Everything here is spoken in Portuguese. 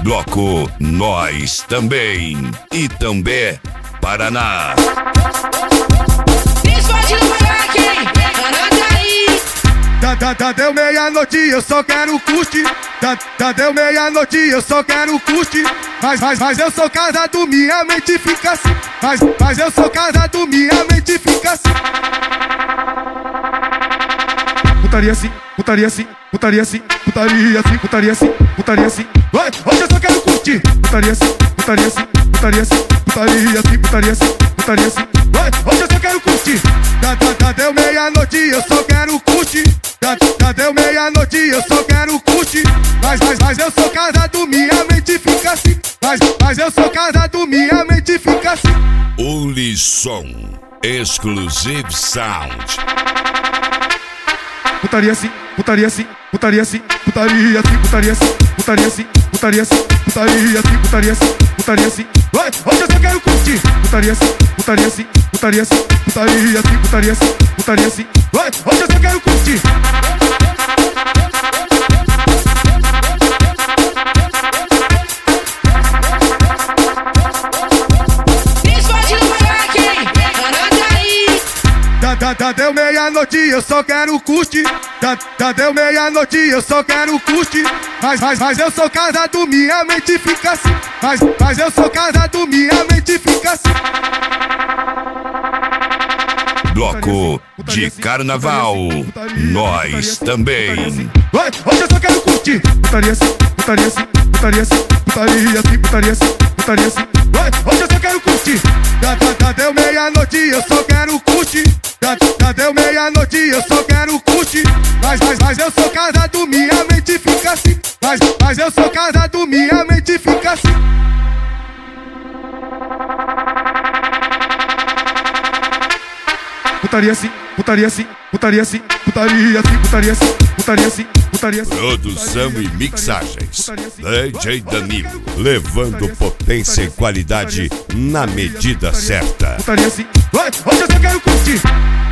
Bloco Nós Também. E também Paraná. Deu meia-noite, eu só quero curtir. Deu meia-noite, eu só quero curtir. Mas eu sou casado, minha mente fica assim. Mas eu sou casado, minha mente fica assim. Putaria assim, putaria assim, putaria assim, putaria assim, putaria assim, putaria assim. Hoje eu só quero curtir. Putaria assim, putaria assim, putaria assim, putaria assim, putaria assim, putaria assim. Hoje eu só quero curtir. Deu meia-noite, eu só quero curtir. Deu meia-noite, eu só quero curtir. Mas eu sou casado, minha mente fica assim. Mas eu sou casado, minha mente fica assim. Ulisson Exclusive Sound. Putaria assim, putaria assim, putaria assim, putaria assim, putaria assim, putaria assim, putaria assim, putaria assim, putaria assim, putaria assim. Hoje eu só quero curtir. Putaria assim, putaria assim, putaria assim, putaria assim, putaria assim, putaria assim. Hoje eu só quero curtir. Deu meia-noite, eu só quero curtir. Deu meia-noite, eu só quero curtir. Mas eu sou casado, minha mente fica assim. Mas eu sou casado, minha mente fica assim. Bloco de Carnaval. Nós Também. Hoje eu só quero curtir. Putaria assim, putaria assim, putaria assim, putaria assim, putaria assim, putaria assim. Hoje eu só quero curtir. Deu meia-noite, eu só quero curtir. Deu meia-noite, eu só quero curtir. Mas eu sou casado, minha mente fica assim. Mas eu sou casado, minha mente fica assim. Putaria assim, putaria assim, putaria assim, putaria assim, putaria assim, putaria assim, putaria assim. Produção e mixagens DJ Danilo, levando potência e qualidade na medida certa. Putaria assim, hoje eu só quero curtir.